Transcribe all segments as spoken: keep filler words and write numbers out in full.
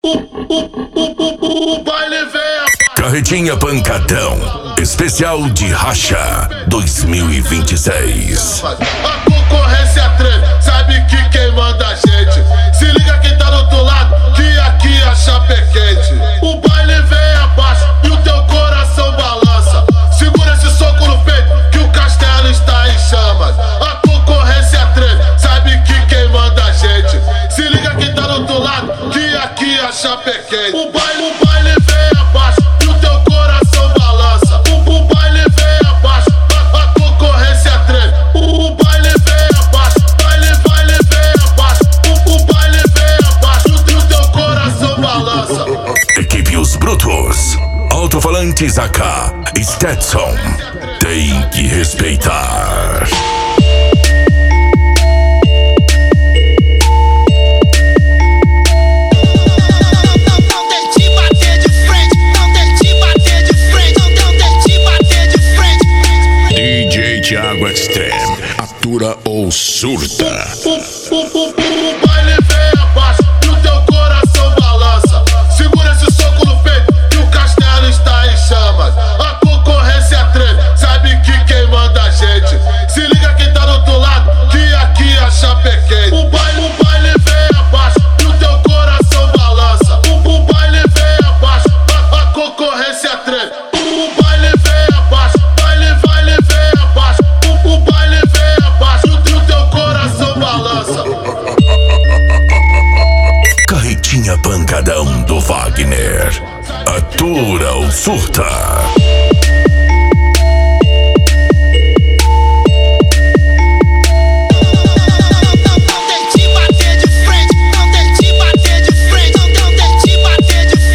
Carretinha Pancadão, especial de Racha dois mil e vinte e seis. A concorrência treme, sabe que quem manda a gente. Se liga quem tá do outro lado, que aqui a chapa é quente. O baile vem abaixo e o teu coração balança. Segura esse soco no peito, que o castelo está em chamas. A concorrência treme, sabe que quem manda a gente. Se liga quem tá do outro lado, que aqui a chapa é quente. O baile, o baile vem abaixo e o teu coração balança. O, o baile vem abaixo, a, a concorrência treme. O, o baile vem abaixo, baile, baile vem abaixo. O, o baile vem abaixo e o teu coração balança. Equipe Os Brutos, alto-falantes A K, Stetson, tem que respeitar. D J Thiago Extreme, atura ou surta. O, o, o, o baile vem abaixo e o teu coração balança. Segura esse soco no peito, que o castelo está em chamas. A concorrência treme, sabe que quem manda a gente. Se liga quem tá do outro lado, que aqui a chapa é quente. O baile, o baile vem abaixo e o teu coração balança. O, o baile vem abaixo, a, a concorrência treme. O, o baile vem abaixo, baile, baile vem abaixo. O, o baile vem abaixo e o teu coração balança. Carretinha Pancadão do Wagner, atura ou surta.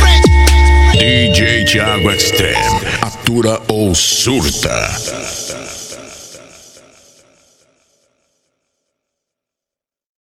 D J Thiago Extreme, atura ou surta.